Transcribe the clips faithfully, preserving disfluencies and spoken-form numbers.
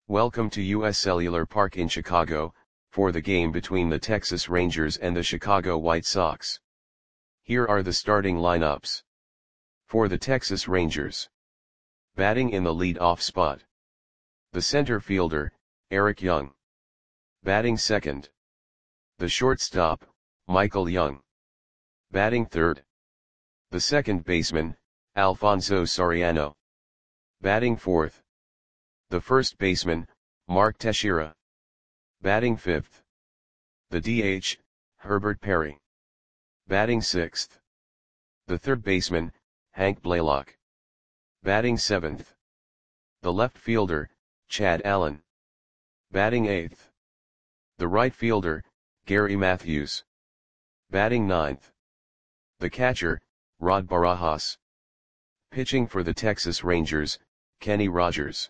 Welcome to U S Cellular Park in Chicago, for the game between the Texas Rangers and the Chicago White Sox. Here are the starting lineups. For the Texas Rangers. Batting in the lead-off spot. The center fielder, Eric Young. Batting second. The shortstop, Michael Young. Batting third. The second baseman, Alfonso Soriano. Batting fourth. The first baseman, Mark Teixeira. Batting fifth. The D H, Herbert Perry. Batting sixth. The third baseman, Hank Blaylock. Batting seventh. The left fielder, Chad Allen. Batting eighth. The right fielder, Gary Matthews. Batting ninth. The catcher, Rod Barajas. Pitching for the Texas Rangers, Kenny Rogers.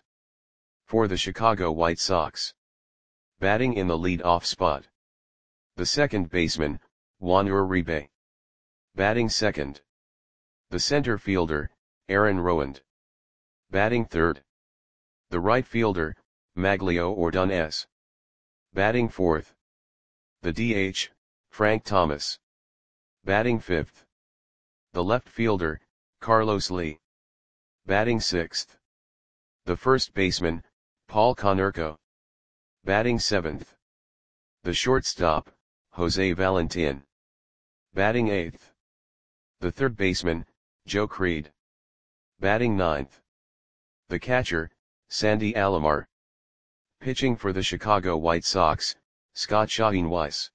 For the Chicago White Sox. Batting in the lead-off spot. The second baseman, Juan Uribe. Batting second. The center fielder, Aaron Rowand. Batting third. The right fielder, Maglio Ordonez. Batting fourth. The D H, Frank Thomas. Batting fifth. The left fielder, Carlos Lee. Batting sixth. The first baseman, Paul Konerko. Batting seventh. The shortstop, Jose Valentin. Batting eighth. The third baseman, Joe Creed. Batting ninth. The catcher, Sandy Alomar. Pitching for the Chicago White Sox, Scott Shaheen-Weiss.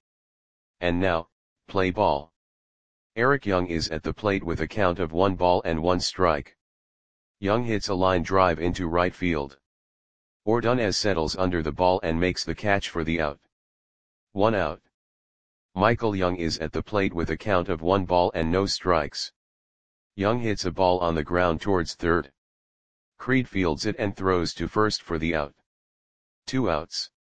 And now, play ball. Eric Young is at the plate with a count of one ball and one strike. Young hits a line drive into right field. Ordonez settles under the ball and makes the catch for the out. One out. Michael Young is at the plate with a count of one ball and no strikes. Young hits a ball on the ground towards third. Creed fields it and throws to first for the out. Two outs.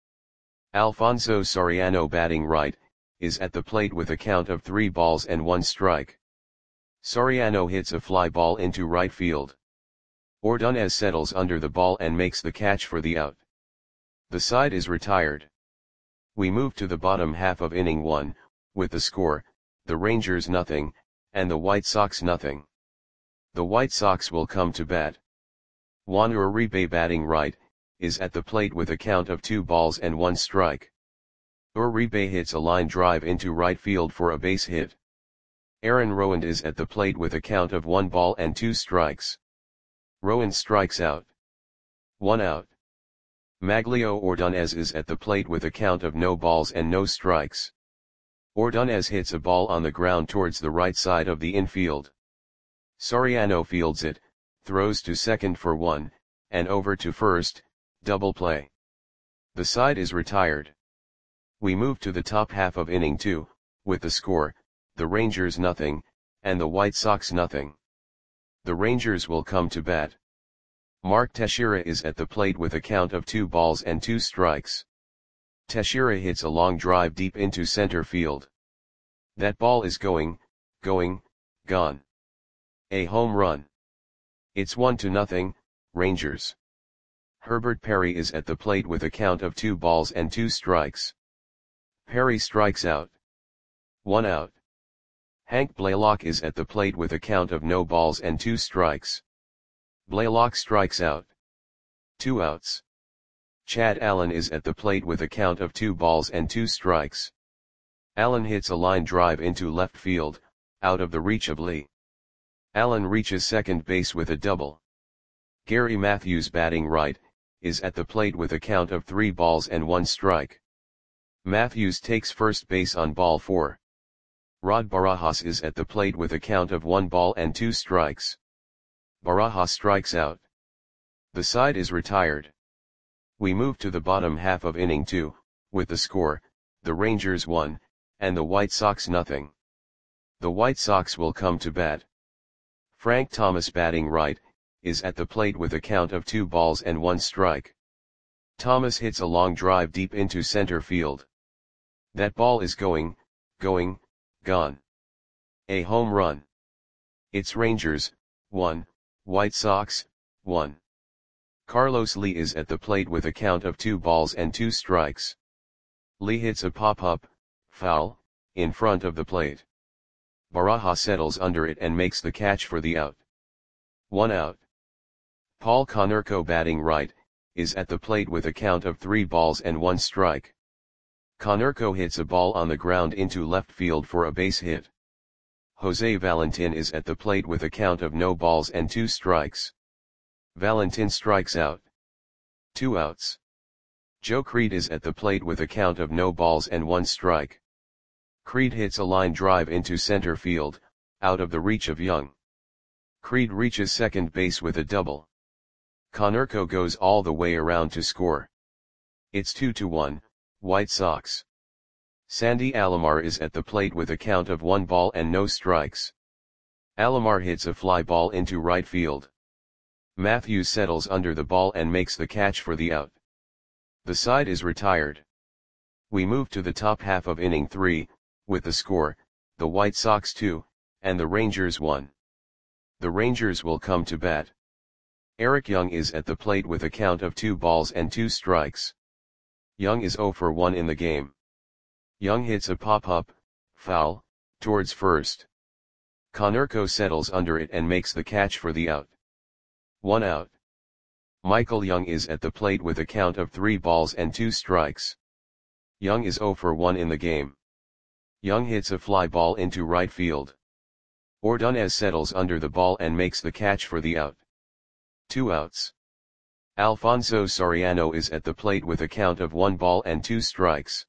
Alfonso Soriano, batting right, is at the plate with a count of three balls and one strike. Soriano hits a fly ball into right field. Ordonez settles under the ball and makes the catch for the out. The side is retired. We move to the bottom half of inning one, with the score, the Rangers nothing, and the White Sox nothing. The White Sox will come to bat. Juan Uribe, batting right, is at the plate with a count of two balls and one strike. Uribe hits a line drive into right field for a base hit. Aaron Rowand is at the plate with a count of one ball and two strikes. Rowand strikes out. One out. Maglio Ordonez is at the plate with a count of no balls and no strikes. Ordonez hits a ball on the ground towards the right side of the infield. Soriano fields it, throws to second for one, and over to first, double play. The side is retired. We move to the top half of inning two, with the score, the Rangers nothing, and the White Sox nothing. The Rangers will come to bat. Mark Teixeira is at the plate with a count of two balls and two strikes. Teixeira hits a long drive deep into center field. That ball is going, going, gone. A home run. It's one to nothing, Rangers. Herbert Perry is at the plate with a count of two balls and two strikes. Perry strikes out. One out. Hank Blaylock is at the plate with a count of no balls and two strikes. Blaylock strikes out. Two outs. Chad Allen is at the plate with a count of two balls and two strikes. Allen hits a line drive into left field, out of the reach of Lee. Allen reaches second base with a double. Gary Matthews, batting right, is at the plate with a count of three balls and one strike. Matthews takes first base on ball four. Rod Barajas is at the plate with a count of one ball and two strikes. Barajas strikes out. The side is retired. We move to the bottom half of inning two, with the score, the Rangers one, and the White Sox nothing. The White Sox will come to bat. Frank Thomas, batting right, is at the plate with a count of two balls and one strike. Thomas hits a long drive deep into center field. That ball is going, going, gone. A home run. It's Rangers, one, White Sox, one. Carlos Lee is at the plate with a count of two balls and two strikes. Lee hits a pop-up, foul, in front of the plate. Baraja settles under it and makes the catch for the out. One out. Paul Konerko, batting right, is at the plate with a count of three balls and one strike. Konerko hits a ball on the ground into left field for a base hit. Jose Valentin is at the plate with a count of no balls and two strikes. Valentin strikes out. Two outs. Joe Creed is at the plate with a count of no balls and one strike. Creed hits a line drive into center field, out of the reach of Young. Creed reaches second base with a double. Konerko goes all the way around to score. It's two to one, White Sox. Sandy Alomar is at the plate with a count of one ball and no strikes. Alomar hits a fly ball into right field. Matthews settles under the ball and makes the catch for the out. The side is retired. We move to the top half of inning three, with the score, the White Sox two, and the Rangers one. The Rangers will come to bat. Eric Young is at the plate with a count of two balls and two strikes. Young is zero for one in the game. Young hits a pop-up, foul, towards first. Konerko settles under it and makes the catch for the out. One out. Michael Young is at the plate with a count of three balls and two strikes. Young is zero for one in the game. Young hits a fly ball into right field. Ordonez settles under the ball and makes the catch for the out. Two outs. Alfonso Soriano is at the plate with a count of one ball and two strikes.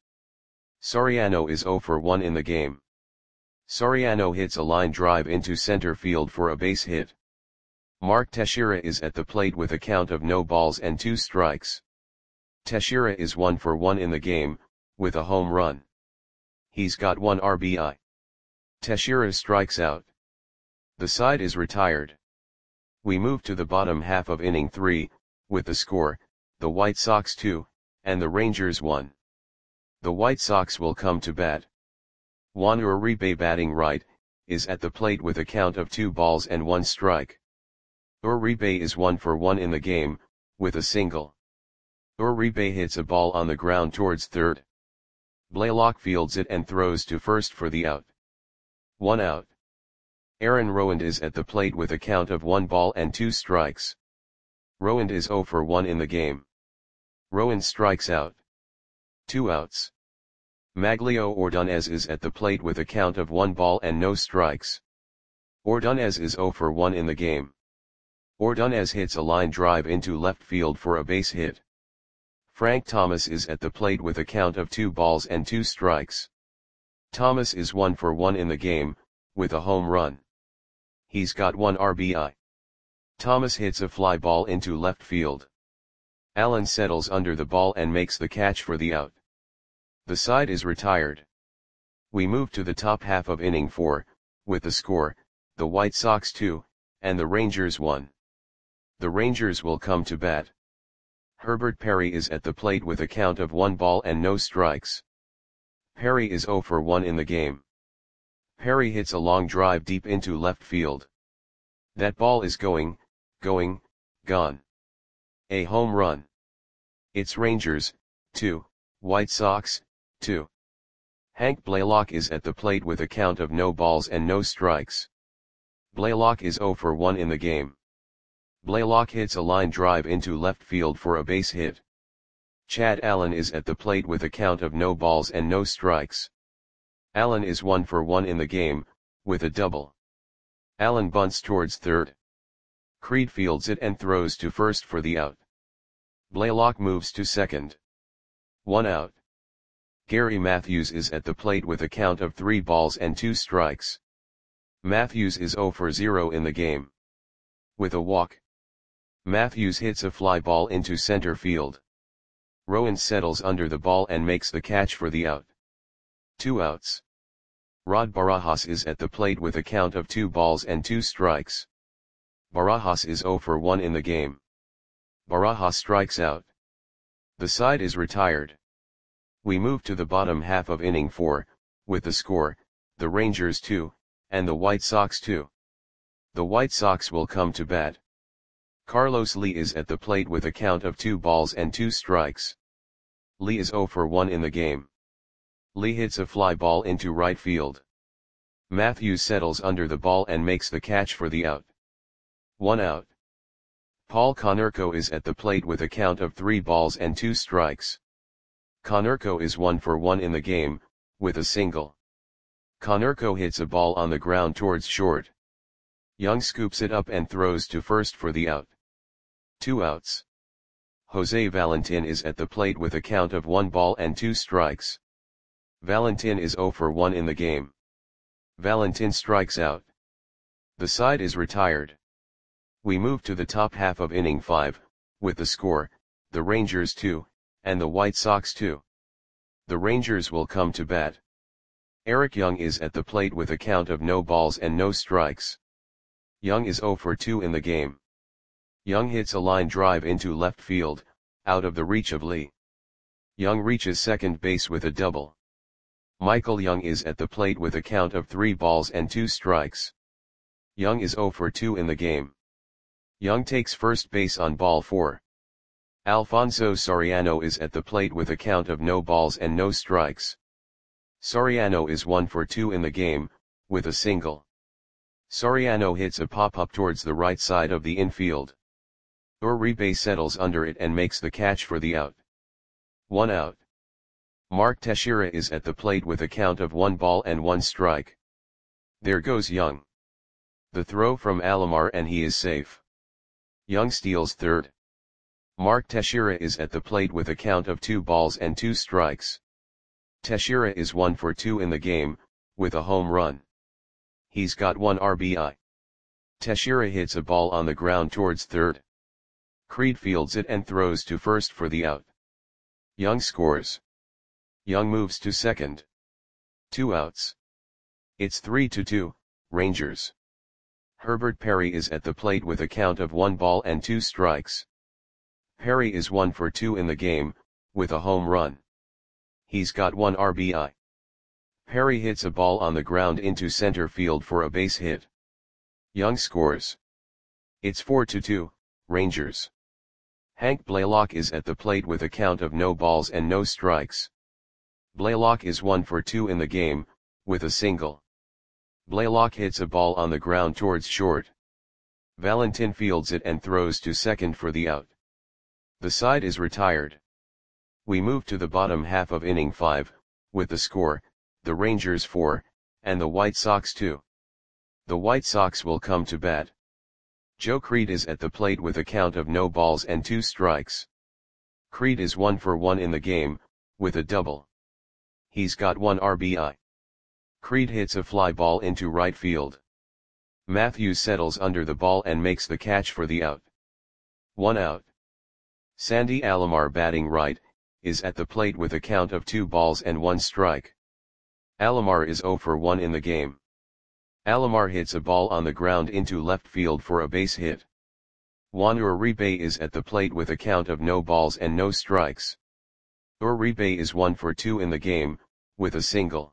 Soriano is zero for one in the game. Soriano hits a line drive into center field for a base hit. Mark Teixeira is at the plate with a count of no balls and two strikes. Teixeira is one for one in the game, with a home run. He's got one R B I. Teixeira strikes out. The side is retired. We move to the bottom half of inning three, with the score, the White Sox two, and the Rangers one. The White Sox will come to bat. Juan Uribe, batting right, is at the plate with a count of two balls and one strike. Uribe is one for one in the game, with a single. Uribe hits a ball on the ground towards third. Blaylock fields it and throws to first for the out. One out. Aaron Rowand is at the plate with a count of one ball and two strikes. Rowand is zero for one in the game. Rowand strikes out. Two outs. Maglio Ordonez is at the plate with a count of one ball and no strikes. Ordonez is zero for one in the game. Ordonez hits a line drive into left field for a base hit. Frank Thomas is at the plate with a count of two balls and two strikes. Thomas is one for one in the game, with a home run. He's got one R B I. Thomas hits a fly ball into left field. Allen settles under the ball and makes the catch for the out. The side is retired. We move to the top half of inning four, with the score, the White Sox two, and the Rangers one. The Rangers will come to bat. Herbert Perry is at the plate with a count of one ball and no strikes. Perry is zero for one in the game. Perry hits a long drive deep into left field. That ball is going, going, gone. A home run. It's Rangers, two, White Sox, two. Hank Blaylock is at the plate with a count of no balls and no strikes. Blaylock is zero for one in the game. Blaylock hits a line drive into left field for a base hit. Chad Allen is at the plate with a count of no balls and no strikes. Allen is one for one in the game, with a double. Allen bunts towards third. Creed fields it and throws to first for the out. Blaylock moves to second. One out. Gary Matthews is at the plate with a count of three balls and two strikes. Matthews is zero for zero in the game. With a walk. Matthews hits a fly ball into center field. Rowan settles under the ball and makes the catch for the out. Two outs. Rod Barajas is at the plate with a count of two balls and two strikes. Barajas is zero for one in the game. Barajas strikes out. The side is retired. We move to the bottom half of inning four, with the score, the Rangers two, and the White Sox two. The White Sox will come to bat. Carlos Lee is at the plate with a count of two balls and two strikes. Lee is zero for one in the game. Lee hits a fly ball into right field. Matthews settles under the ball and makes the catch for the out. One out. Paul Konerko is at the plate with a count of three balls and two strikes. Konerko is one for one in the game, with a single. Konerko hits a ball on the ground towards short. Young scoops it up and throws to first for the out. Two outs. Jose Valentin is at the plate with a count of one ball and two strikes. Valentin is zero for one in the game. Valentin strikes out. The side is retired. We move to the top half of inning five, with the score, the Rangers two, and the White Sox two. The Rangers will come to bat. Eric Young is at the plate with a count of no balls and no strikes. Young is zero for two in the game. Young hits a line drive into left field, out of the reach of Lee. Young reaches second base with a double. Michael Young is at the plate with a count of three balls and two strikes. Young is zero for two in the game. Young takes first base on ball four. Alfonso Soriano is at the plate with a count of no balls and no strikes. Soriano is one for two in the game, with a single. Soriano hits a pop-up towards the right side of the infield. Uribe settles under it and makes the catch for the out. One out. Mark Teixeira is at the plate with a count of one ball and one strike. There goes Young. The throw from Alomar and he is safe. Young steals third. Mark Teixeira is at the plate with a count of two balls and two strikes. Teixeira is one for two in the game, with a home run. He's got one R B I. Teixeira hits a ball on the ground towards third. Creed fields it and throws to first for the out. Young scores. Young moves to second. Two outs. It's three to two, Rangers. Herbert Perry is at the plate with a count of one ball and two strikes. Perry is one for two in the game, with a home run. He's got one R B I. Perry hits a ball on the ground into center field for a base hit. Young scores. It's four to two, Rangers. Hank Blaylock is at the plate with a count of no balls and no strikes. Blaylock is one for two in the game, with a single. Blaylock hits a ball on the ground towards short. Valentin fields it and throws to second for the out. The side is retired. We move to the bottom half of inning five, with the score, the Rangers four, and the White Sox two. The White Sox will come to bat. Joe Creed is at the plate with a count of no balls and two strikes. Creed is one for one in the game, with a double. He's got one R B I. Creed hits a fly ball into right field. Matthews settles under the ball and makes the catch for the out. One out. Sandy Alomar, batting right, is at the plate with a count of two balls and one strike. Alomar is zero for one in the game. Alomar hits a ball on the ground into left field for a base hit. Juan Uribe is at the plate with a count of no balls and no strikes. Uribe is one for two in the game, with a single.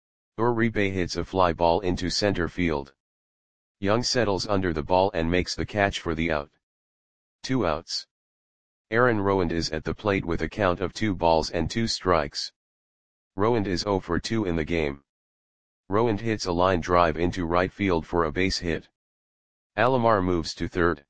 Uribe hits a fly ball into center field. Young settles under the ball and makes the catch for the out. Two outs. Aaron Rowand is at the plate with a count of two balls and two strikes. Rowand is zero for two in the game. Rowand hits a line drive into right field for a base hit. Alomar moves to third.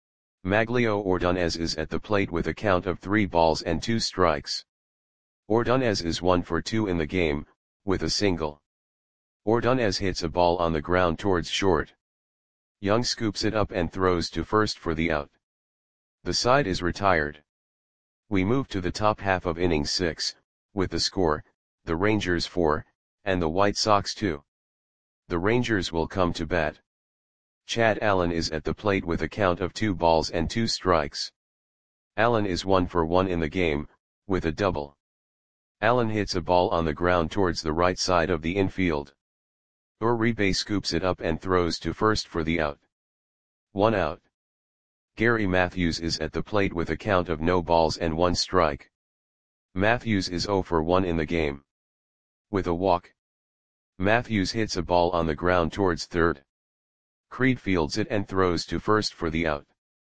Maglio Ordonez is at the plate with a count of three balls and two strikes. Ordonez is one for two in the game, with a single. Ordonez hits a ball on the ground towards short. Young scoops it up and throws to first for the out. The side is retired. We move to the top half of inning six, with the score, the Rangers four, and the White Sox two. The Rangers will come to bat. Chad Allen is at the plate with a count of two balls and two strikes. Allen is one for one in the game, with a double. Allen hits a ball on the ground towards the right side of the infield. Uribe scoops it up and throws to first for the out. One out. Gary Matthews is at the plate with a count of no balls and one strike. Matthews is zero for one in the game. With a walk. Matthews hits a ball on the ground towards third. Creed fields it and throws to first for the out.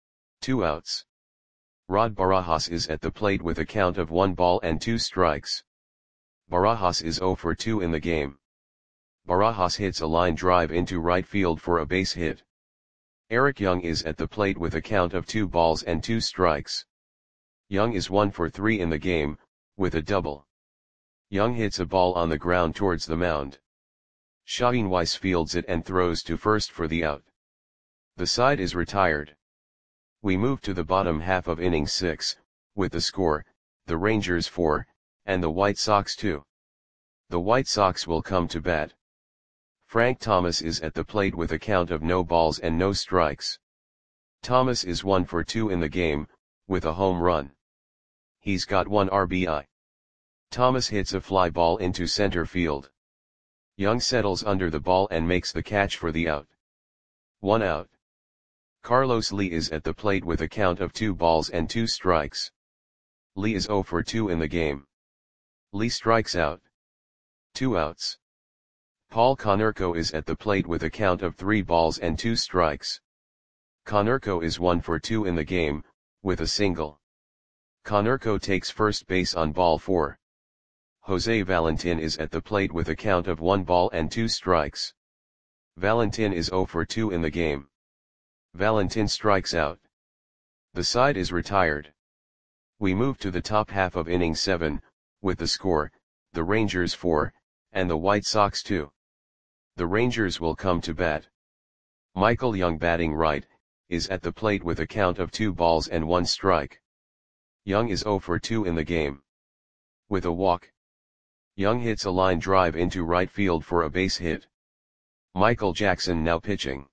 Two outs. Rod Barajas is at the plate with a count of one ball and two strikes. Barajas is zero for two in the game. Barajas hits a line drive into right field for a base hit. Eric Young is at the plate with a count of two balls and two strikes. Young is one for three in the game, with a double. Young hits a ball on the ground towards the mound. Shaheen Weiss fields it and throws to first for the out. The side is retired. We move to the bottom half of inning six, with the score, the Rangers four, and the White Sox two. The White Sox will come to bat. Frank Thomas is at the plate with a count of no balls and no strikes. Thomas is one for two in the game, with a home run. He's got one R B I. Thomas hits a fly ball into center field. Young settles under the ball and makes the catch for the out. One out. Carlos Lee is at the plate with a count of two balls and two strikes. Lee is zero for two in the game. Lee strikes out. Two outs. Paul Konerko is at the plate with a count of three balls and two strikes. Konerko is one for two in the game, with a single. Konerko takes first base on ball four. Jose Valentin is at the plate with a count of one ball and two strikes. Valentin is zero for two in the game. Valentin strikes out. The side is retired. We move to the top half of inning seven, with the score, the Rangers four, and the White Sox two. The Rangers will come to bat. Michael Young, batting right, is at the plate with a count of two balls and one strike. Young is zero for two in the game. With a walk. Young hits a line drive into right field for a base hit. Michael Jackson now pitching.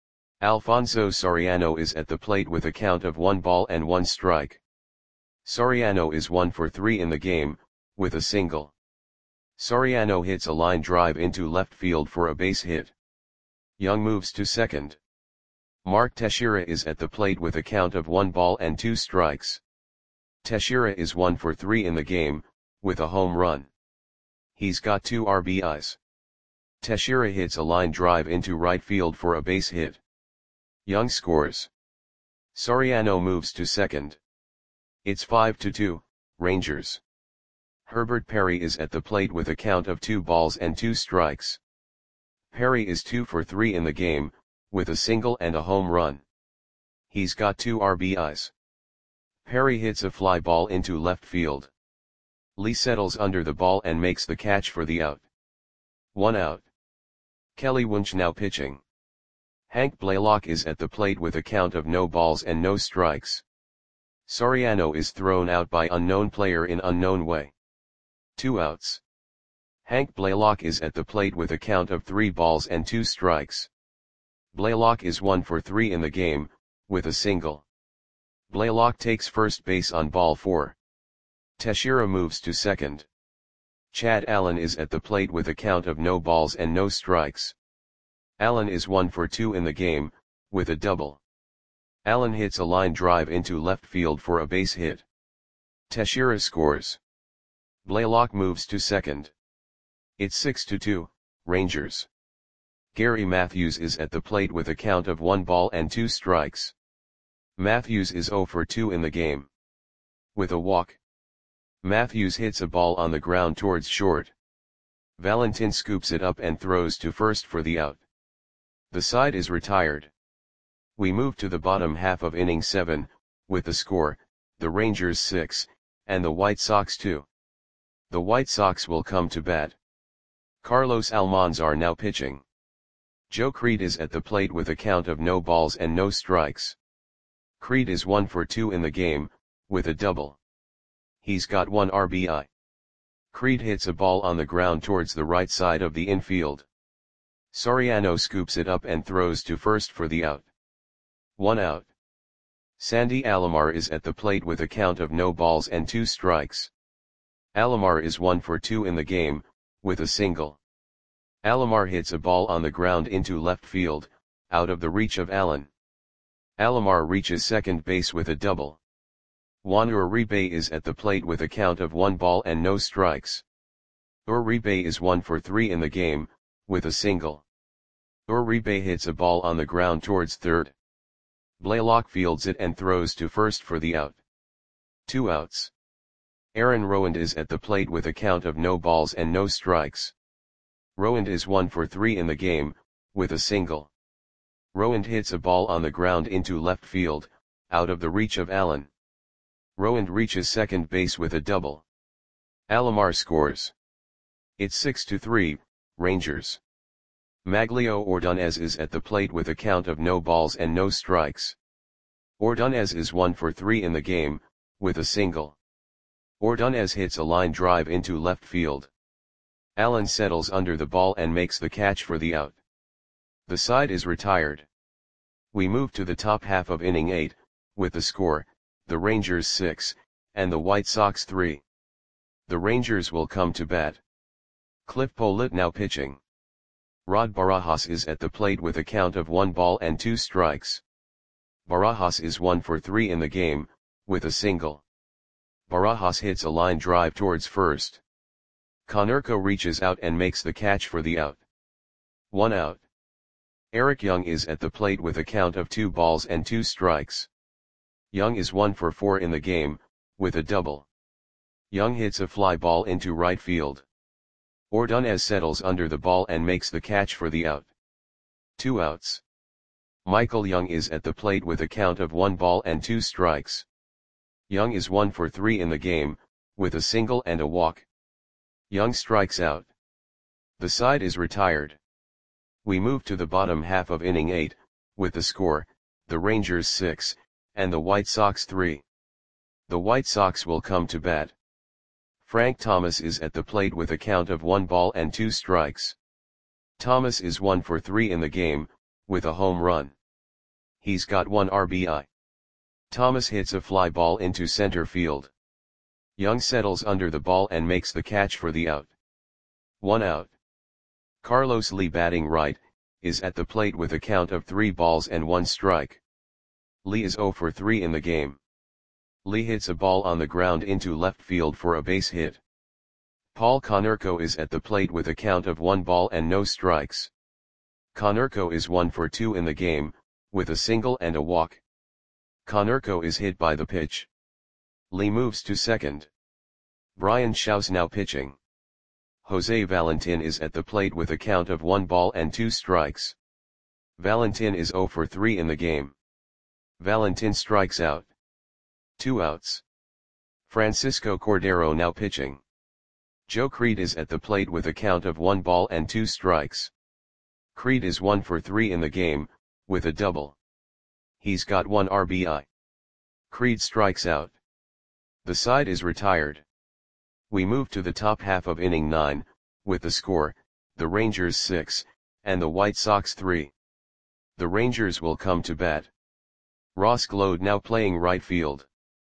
Alfonso Soriano is at the plate with a count of one ball and one strike. Soriano is one for three in the game, with a single. Soriano hits a line drive into left field for a base hit. Young moves to second. Mark Teixeira is at the plate with a count of one ball and two strikes. Teixeira is one for three in the game, with a home run. He's got two R B Is. Teixeira hits a line drive into right field for a base hit. Young scores. Soriano moves to second. It's five to two, Rangers. Herbert Perry is at the plate with a count of two balls and two strikes. Perry is two for three in the game, with a single and a home run. He's got two R B Is. Perry hits a fly ball into left field. Lee settles under the ball and makes the catch for the out. One out. Kelly Wunsch now pitching. Hank Blaylock is at the plate with a count of no balls and no strikes. Soriano is thrown out by unknown player in unknown way. Two outs. Hank Blaylock is at the plate with a count of three balls and two strikes. Blaylock is one for three in the game, with a single. Blaylock takes first base on ball four. Teixeira moves to second. Chad Allen is at the plate with a count of no balls and no strikes. Allen is one for two in the game, with a double. Allen hits a line drive into left field for a base hit. Teixeira scores. Blaylock moves to second. It's six to two, Rangers. Gary Matthews is at the plate with a count of one ball and two strikes. Matthews is zero for two in the game. With a walk. Matthews hits a ball on the ground towards short. Valentin scoops it up and throws to first for the out. The side is retired. We move to the bottom half of inning seven, with the score, the Rangers six, and the White Sox two. The White Sox will come to bat. Carlos Almanzar now pitching. Joe Creed is at the plate with a count of no balls and no strikes. Creed is one for two in the game, with a double. He's got one R B I. Creed hits a ball on the ground towards the right side of the infield. Soriano scoops it up and throws to first for the out. One out. Sandy Alomar is at the plate with a count of no balls and two strikes. Alomar is one for two in the game, with a single. Alomar hits a ball on the ground into left field, out of the reach of Allen. Alomar reaches second base with a double. Juan Uribe is at the plate with a count of one ball and no strikes. Uribe is one for three in the game, with a single. Uribe hits a ball on the ground towards third. Blaylock fields it and throws to first for the out. Two outs. Aaron Rowand is at the plate with a count of no balls and no strikes. Rowand is one for three in the game, with a single. Rowand hits a ball on the ground into left field, out of the reach of Allen. Rowand reaches second base with a double. Alomar scores. It's six to three, Rangers. Maglio Ordonez is at the plate with a count of no balls and no strikes. Ordonez is one for three in the game, with a single. Ordonez hits a line drive into left field. Allen settles under the ball and makes the catch for the out. The side is retired. We move to the top half of inning eight, with the score, the Rangers six, and the White Sox three. The Rangers will come to bat. Cliff Pollitt now pitching. Rod Barajas is at the plate with a count of one ball and two strikes. Barajas is one for three in the game, with a single. Barajas hits a line drive towards first. Konerko reaches out and makes the catch for the out. One out. Eric Young is at the plate with a count of two balls and two strikes. Young is one for four in the game, with a double. Young hits a fly ball into right field. Ordonez settles under the ball and makes the catch for the out. Two outs. Michael Young is at the plate with a count of one ball and two strikes. Young is one for three in the game, with a single and a walk. Young strikes out. The side is retired. We move to the bottom half of inning eight, with the score, the Rangers six, and the White Sox three. The White Sox will come to bat. Frank Thomas is at the plate with a count of one ball and two strikes. Thomas is one for three in the game, with a home run. He's got one R B I. Thomas hits a fly ball into center field. Young settles under the ball and makes the catch for the out. One out. Carlos Lee batting right, is at the plate with a count of three balls and one strike. Lee is zero for three in the game. Lee hits a ball on the ground into left field for a base hit. Paul Konerko is at the plate with a count of one ball and no strikes. Konerko is one for two in the game, with a single and a walk. Konerko is hit by the pitch. Lee moves to second. Brian Shaw's now pitching. Jose Valentin is at the plate with a count of one ball and two strikes. Valentin is zero for three in the game. Valentin strikes out. Two outs. Francisco Cordero now pitching. Joe Creed is at the plate with a count of one ball and two strikes. Creed is one for three in the game, with a double. He's got one R B I. Creed strikes out. The side is retired. We move to the top half of inning nine, with the score, the Rangers six, and the White Sox three. The Rangers will come to bat. Ross Glode now playing right field.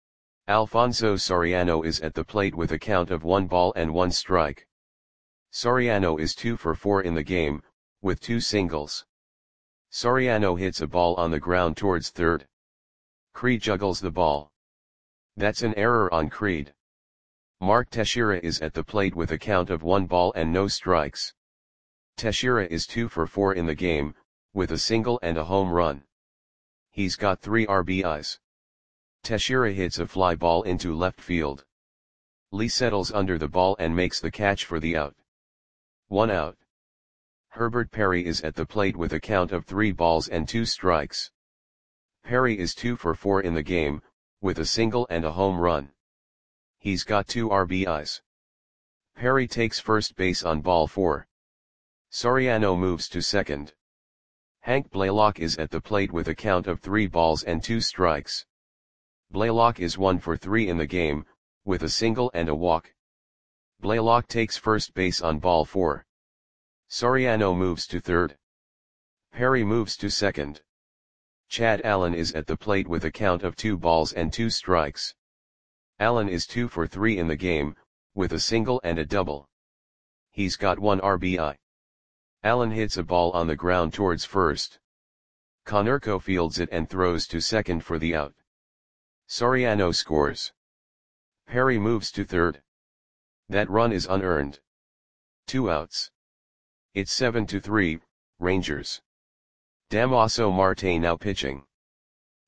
Alfonso Soriano is at the plate with a count of one ball and one strike. Soriano is two for four in the game, with two singles. Soriano hits a ball on the ground towards third. Creed juggles the ball. That's an error on Creed. Mark Teixeira is at the plate with a count of one ball and no strikes. Teixeira is two for four in the game, with a single and a home run. He's got three R B Is. Teixeira hits a fly ball into left field. Lee settles under the ball and makes the catch for the out. One out. Herbert Perry is at the plate with a count of three balls and two strikes. Perry is two for four in the game, with a single and a home run. He's got two R B Is. Perry takes first base on ball four. Soriano moves to second. Hank Blaylock is at the plate with a count of three balls and two strikes. Blaylock is one for three in the game, with a single and a walk. Blaylock takes first base on ball four. Soriano moves to third. Perry moves to second. Chad Allen is at the plate with a count of two balls and two strikes. Allen is two for three in the game, with a single and a double. He's got one R B I. Allen hits a ball on the ground towards first. Konerko fields it and throws to second for the out. Soriano scores. Perry moves to third. That run is unearned. Two outs. It's seven to three, Rangers. Damaso Marte now pitching.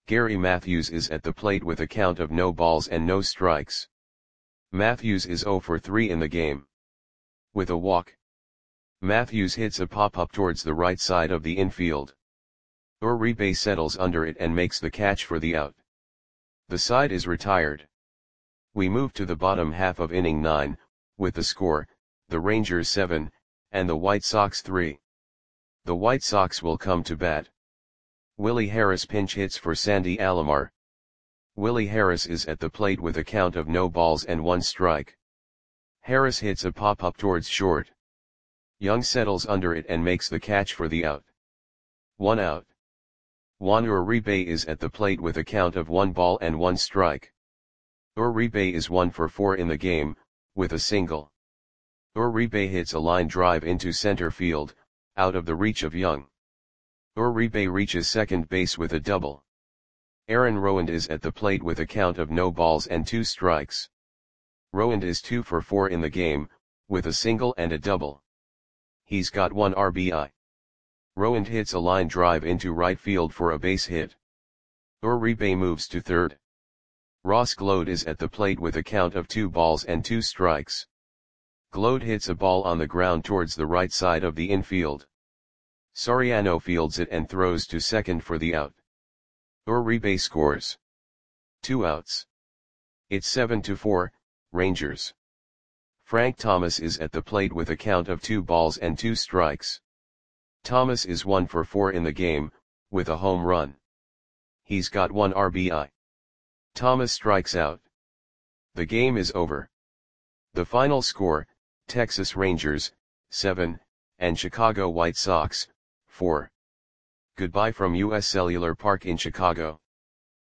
Gary Matthews is at the plate with a count of no balls and no strikes. Matthews is zero for three in the game. With a walk, Matthews hits a pop-up towards the right side of the infield. Uribe settles under it and makes the catch for the out. The side is retired. We move to the bottom half of inning nine, with the score, the Rangers seven, and the White Sox three. The White Sox will come to bat. Willie Harris pinch hits for Sandy Alomar. Willie Harris is at the plate with a count of no balls and one strike. Harris hits a pop-up towards short. Young settles under it and makes the catch for the out. One out. Juan Uribe is at the plate with a count of one ball and one strike. Uribe is one for four in the game, with a single. Uribe hits a line drive into center field, out of the reach of Young. Uribe reaches second base with a double. Aaron Rowand is at the plate with a count of no balls and two strikes. Rowand is two for four in the game, with a single and a double. He's got one R B I. Rowand hits a line drive into right field for a base hit. Uribe moves to third. Ross Gload is at the plate with a count of two balls and two strikes. Gload hits a ball on the ground towards the right side of the infield. Soriano fields it and throws to second for the out. Uribe scores. Two outs. It's seven to four, Rangers. Frank Thomas is at the plate with a count of two balls and two strikes. Thomas is one for four in the game, with a home run. He's got one R B I. Thomas strikes out. The game is over. The final score, Texas Rangers, seven, and Chicago White Sox, four. Goodbye from U S Cellular Park in Chicago.